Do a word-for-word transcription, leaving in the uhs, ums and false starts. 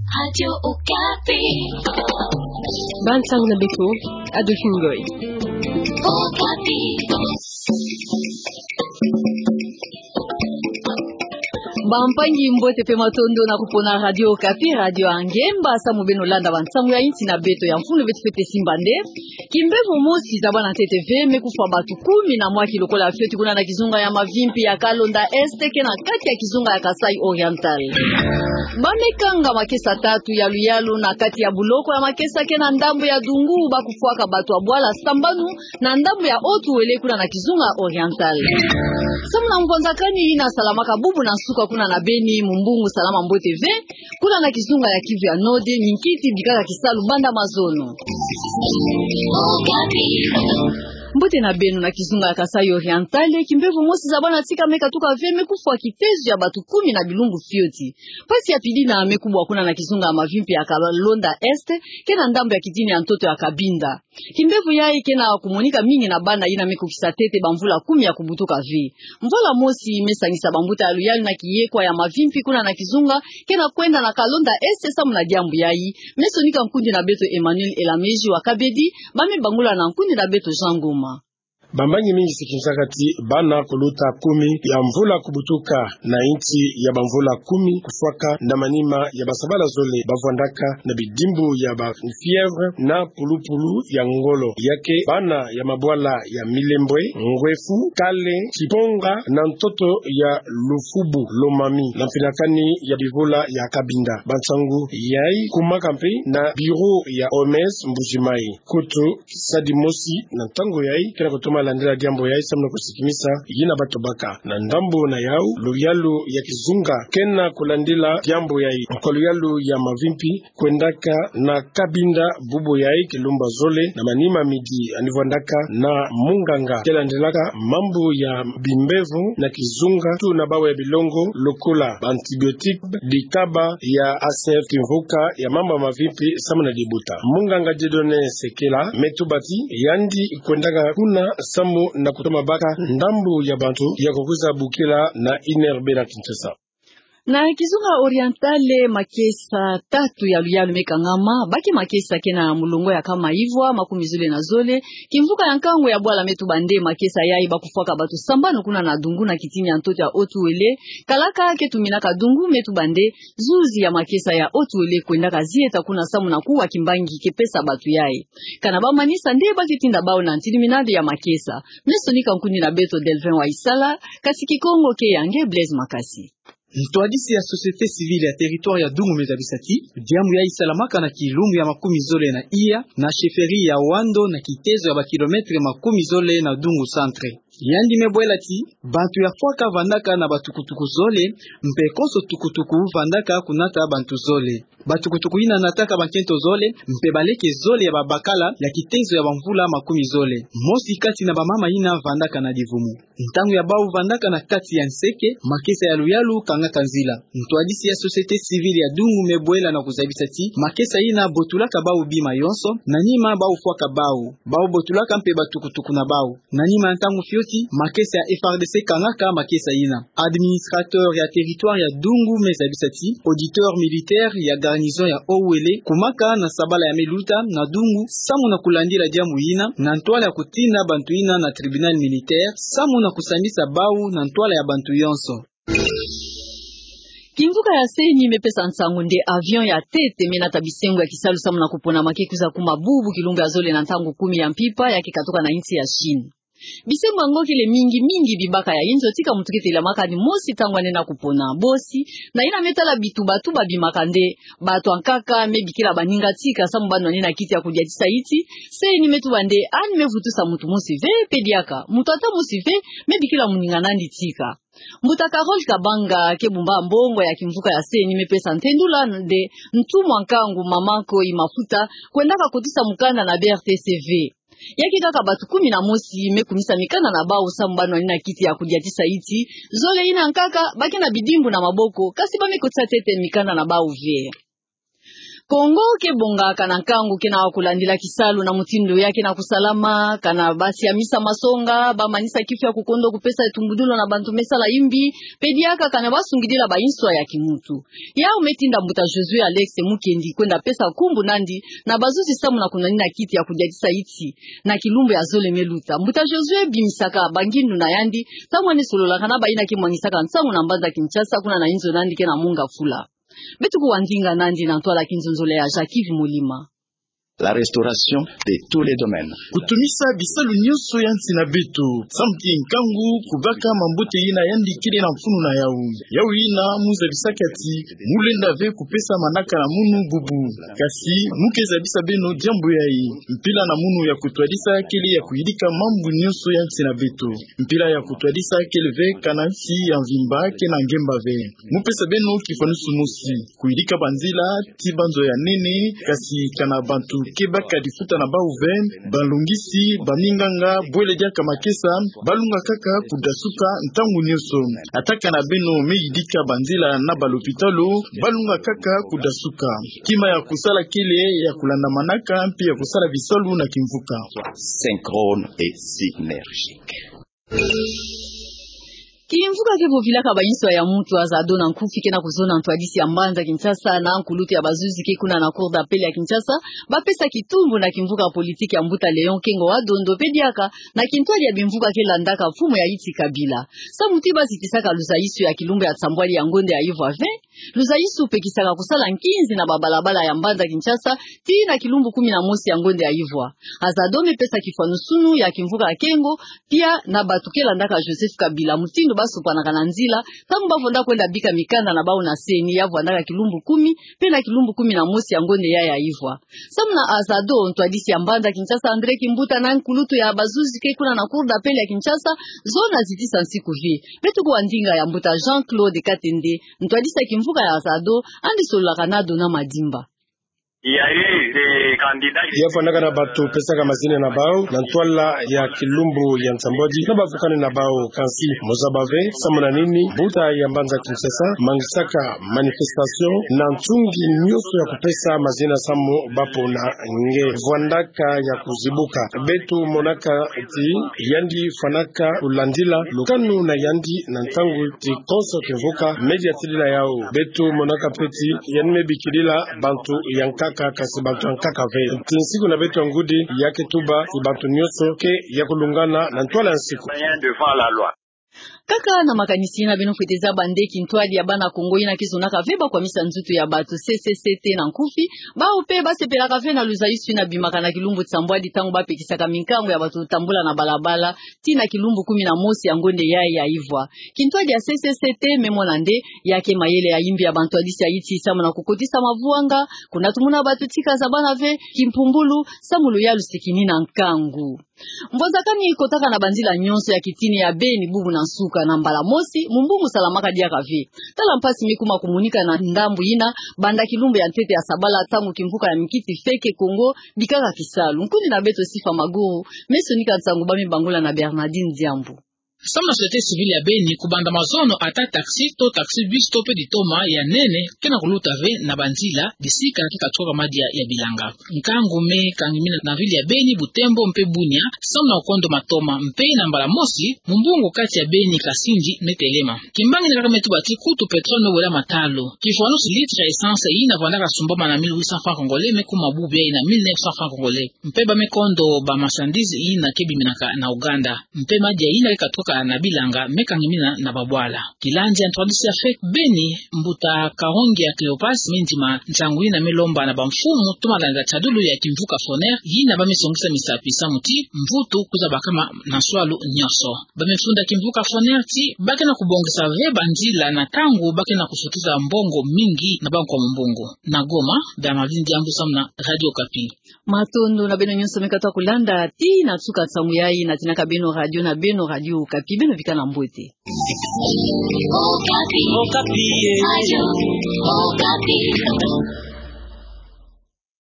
Radio Okapi. Bansang na biko, Adolphine Goy. Okapi. Bampangi mbote pe matondo na kupona Radio Okapi, Radio Angemba sa mubeno landa bansangu ya inti na beto ya mfunu betu pepe simbande. Kimbevu mosi zabana T T V mekufa batu kumi na mwaki lokola feti kuna na kizunga ya mavimpi ya Kalonda Este kena kati ya kizunga ya Kasai Oriental. Bamekanga makesa tatu ya luyalu na kati ya buloko ya makesa kena ndambo ya dungu bakufuaka batu abwala sambanu na ndambo ya otu wele kuna na kizunga Oriental. Samuna mponzakani ina salamaka bubu na suka kuna na Beni Mumbungu salama Mbote V kuna na kizunga ya Kivu ya Node Minkiti Bikaka Kisalu Banda Mazono. Mbote na Benu na kizunga ya Kasai Oriental kimbevu mosi za bana tika meka tuka veme kufu kitezu ya batu kumi na bilungu fioti. Pasi ya pili na amekubwa kuna na kizunga ya mavimpi ya Kalonda Este kena ndambo ya kidini ya ntoto ya Kabinda. Kimbevu yai kena kumunika mingi na bana ina meku kisatete bamvula kumi ya kubutuka vi. Mvula mosi imesangisa bambuta ya luyali na kiyekwa ya mavimpi kuna na kizunga kena kwenda na Kalonda Este samu na diambu yai. Mesonika mkundi na beto Emmanuel Elameji wa Kabedi bame bangula na mkundi na beto Jango. Bambangi mingi sikimsakati bana kuluta kumi ya mvula kubutuka na inti ya bamvula kumi kufuaka na manima ya basabala zole bavandaka na bidimbu ya ba fievre na pulupulu ya ngolo yake bana ya mabwala ya Milembwe, Ngwefu, Kale, Chiponga na ntoto ya Lufubu Lomami na mpinakani ya bivula ya Kabinda Bansangu yai kumakampi na biro ya Omes Mbujimai Kutu Sadimosi na tango yai kena kutuma landela diambo ya isa mna kusikimisa yina batobaka na ndambo na yau luyalu ya kizunga kena kulandila diambo ya kwa luyalu ya mavimpi kwendaka na Kabinda bubo ya kilumba zole na manima midi anivandaka na Munganga kelandelaka mambo ya bimbevu na kizunga tu na bawa ya bilongo lokola antibiotik dikaba ya asef timvuka ya mamba mavimpi samuna dibuta Munganga jedone sekela metubati yandi kwendaka kuna samu na kutoma baka ndambu ya bantu ya kukuza bukila na inerbe na Kinshasa. Na kizunga Orientale makesa tatu ya luyalu mekangama baki makesa kena mulungo ya kama hivwa makumi zule na zole kimvuka ya nkango ya bwala metu bande makesa yai bakufuaka batu sambano kuna na dungu na kitini ya ntoto ya otuwele kalaka ketumina kadungu metu bande zuzi ya makesa ya otuwele kwenda kazieta kuna samu na kuwa kimbangi kepesa batu yai kana ba manisa nde bakitinda bao na ntiliminade ya makesa mesonika nkuni na beto Delvin wa Isala kasiki Kongo ke yange Blaise Makasi. Mtuadisi ya societe civile ya territoire ya Dungu Mezabisati, diamu ya isalamaka na kilumbu ya makumi zole na iya, na sheferi ya Wando na kitezo ya bakilometre makumi zole na Dungu centre. Yandi mebwela ti, bantu ya kwaka vandaka na batukutuku zole, mpekonso tukutuku vandaka kunata bantu zole. Batukutuku ina nataka bankento zole, mpebaleke zole ya babakala ya kitezo ya bamvula makumi zole. Mosi kati na bamama ina vandaka na divumu. Ntangu ya bau vandaka na kati ya nseke, makesa ya luyalu kangata nzila. Mtuadisi ya societe civile ya Dungu mebwela na kuzabisati, makesa ina botulaka bau bima yonso, nanima bau fuaka bau. Bau botulaka mpe batukutuku na bau. Nanima ntangu fioti, makesa ya F R D C kangaka makesa ina. Administrateur ya territoire ya Dungu Mezabisati, auditeur militaire ya garnison ya Owele, kumaka na sabala ya Meluta na Dungu, samu na kulandila diamu ina, na ntwala ya kutina bantu ina na tribunal militaire, samu na kusambisa bau na ntwala ya bantu yonso. Kimvuka ya seni mepesa nsangu nde avion ya tete mena tabisengu ya kisalu samu na kupona makekuza kumabubu kilumbu ya zole na ntangu kumi ya mpipa ya kikatoka na inti ya Chine. Bisembo ngo kile mingi mingi bibaka ya inzo tika mutukete la makani mosi tangwa nena kupona bosi na ina metala bitu batu babimakande batu ankaka mebikila baninga tika samu bano nena kiti ya kudiatisa iti sei ni metu bande ani mevutusa mutu musi ve pediaka mutu ata musi ve mebikila muninga nandi tika Mbuta Carol Kabanga kebumba mbongo ya kimvuka ya seni mepesa ntendula nde ntumu ankangu mamako imafuta kwendaka kutisa mukanda na B R T C V yaki kaka batu kumi na mosi mekumisa mikanda na bao sambano nina kiti ya kudiatisa iti zole ina nkaka baki na bidimbu na maboko kasi bamekotisa tete mikanda na bao ve Kongo ke bonga kana kangu kena wakulandila kisalu na mutindo yake na kusalama kana basi ya misa masonga ba manisa kifu ya kukondo kupesa etumbudulo na bantu mesa la imbi pediaka kana basungidila ba inswa ya kimutu ya umetinda mbuta Josue Alex Mukendi kwenda pesa kumbu nandi na bazuzi samu na kunani na kiti ya kujadisa iti na kilumbu ya zole meluta mbuta Josue bimisaka bangindu na yandi tamu ni solola kana baina kimwangisaka nsamu na mbanza Kinshasa kuna na inzo nandi kena munga fula betu kuwandinga nandi na ntwala kinzonzole ya Jacques Mulima. La restauration de tous les domaines. Kutumisa bisalu nyuso yansi na betu. Samki nkangu kubaka mambote yina yandi kile na mfunu na yau. Yau yina muza bisakati mulenda ve kupesa manaka na munu bubu. Kasi mukeza bisa beno jambo yai. Mpila na munu ya kutwadisa kile ya kuhidika mambu nyuso yansi na betu. Mpila ya kutwadisa kile ve kanansi ya mvimba kena ngemba ve. Mupesa beno kifanusu musi. Kuhidika banzila tibanzo ya nene kasi kana bantu kebaka difuta na ba uven balungisi baninganga bwele diaka makesa balunga kaka kudasuka ntangu nyoso ataka na beno meidika banzila na balopitalo balunga kaka kudasuka kima ya kusala kile ya kulanda manaka mpi ya kusala bisalu na kimvuka synchrone et synergique. Kimvuka kevo vilaka bayinswa ya mtu azado na nkufi kena kuzona ntwadisi ya mbanza Kinshasa na nkulutu ya bazuzi ke kuna na cour d'appel ya Kinshasa bapesa kitumbu na kimvuka politiki ya mbuta Leon Kengo wa dondo pediaka na kintwali ya bimvuka ke landaka fumo ya iti Kabila sa mutiba zitisaka luzaisu ya kilumbu ya tsambwali ya ngonde ya Ivo vingt luzaisu pekisaka kusala nkinzi na babalabala ya mbanza Kinshasa ti na kilumbu kumi na mosi ya ngonde ya Ivo azado mepesa kifanusunu ya kimvuka ya Kengo pia na batuke landaka Joseph Kabila mutindo basu pana kananzila tamu bavonda kwenda bika mikanda na bao na seni ya vwandaka kilumbu kumi pena kilumbu kumi na mosi ya ngonde ya ya Ivwa samna azado ntwadisi ya mbanda Kinshasa Andre Kimbuta na nkulutu ya bazuzi ke kuna na cour d'appel ya Kinshasa zona zitisa nsiku vi betu kuandinga ya mbuta Jean-Claude Katende ntwadisi ya kimvuka ya azado andi solula kanado na madimba yafanaka na batu pesaka mazine na bao na ntwala ya kilumbu ya nsambodi na bavukane na bao kansi mozabave samuna nini buta ya mbanza Kinshasa mangisaka manifestation na ntungi nyoso ya kupesa mazina samu bapo na nge vwandaka ya kuzibuka betu monaka ti yandi fanaka ulandila lukanu na yandi na ntangu ti konso kevuka media tilila yao betu monaka peti yanime bikilila bantu yanka kasi bantu ankaka ve tinsiku na betu angudi yake tuba ibantu nyoso ke ya kulungana na ntwala nsiku kaka na makanisi na bino feteza bandeki ntwali ya bana Kongo ina kizonaka veba kwa misa nzutu ya batu C C C T na nkufi ba upe ba sepelaka ve na luzaisu na bimaka na kilumbu tsambwadi tangu ba pekisaka minkango ya batu tambula na balabala tina kilumbu kumi na mosi ya ngonde ya ya Ivwa kintwali ya C C C T memonande yake mayele ya imbi ya bantu adisi ya iti samu na kukotisa mavuanga kuna tumuna batu tika za bana ve kimpumbulu samulu ya lusikini na nkangu mbozakani kotaka na banzila nyonso ya kitini ya Beni bubu na nsuka na mbala mosi mumbungu salamaka dia kavi tala mpasi mikuma kumunika na ndambu ina banda kilumbu ya ntete ya sabala tangu kimvuka ya mikiti feke Kongo bikaka kisalu nkundi na beto sifa maguru mesonika ntangu bami bangula na Bernardine Diambu Sama société civile ya Beni kubanda mazono ata taxi to taxi bus to pe ditoma ya nene kena kuluta ve na banzila disika kika toka madia ya bilanga nkangu me kangimina na vile ya Beni Butembo mpe Bunia sama ukondo matoma mpe na mbala mosi mumbungu kati ya Beni Kasinji netelema kimbangi na kama tu bati kutu petrol no wala matalo kifwano litre ya essence ina vandaka sumboma na mille huit cents francs congolais me kuma bube ina mille neuf cents francs congolais mpe ba mekondo ba marchandise ina kebi minaka na Uganda mpe madia ina kika na bilanga mekangimina na babwala kilanja introduce ya fake Beni mbuta karongi ya Cleopas mintima nchangu ina melomba na bamfumu tumalanga chadulu ya kimvuka foner yina bamesongisa misapi samuti mvutu kuza bakama na swalo nyoso bamefunda kimvuka foner ti bake na kubongesa ve banzila na tangu bake na kusutuza mbongo mingi na banko mbongo na Goma Bernardine Diambu samna Radio Kapi matondo na beno nyonso mekatwa kulanda ti na tsuka tsangu yai na tinaka beno radio na beno radio Kapi beno vikana mbwete Okapi. Okapi. Okapi.